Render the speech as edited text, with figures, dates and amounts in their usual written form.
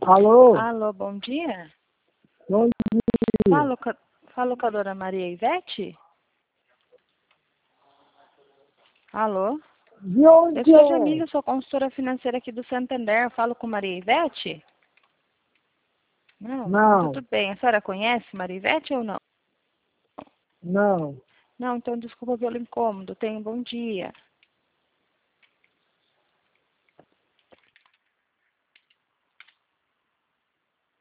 Alô? Alô, bom dia. Bom dia. Falo com a dona Maria Ivete? Alô? De onde Eu sou a é? Jamília, sou consultora financeira aqui do Santander. Falo com Maria Ivete? Não? Não, Tudo bem. A senhora conhece Maria Ivete ou não? não. Não, então desculpa pelo incômodo. Tenha um bom dia.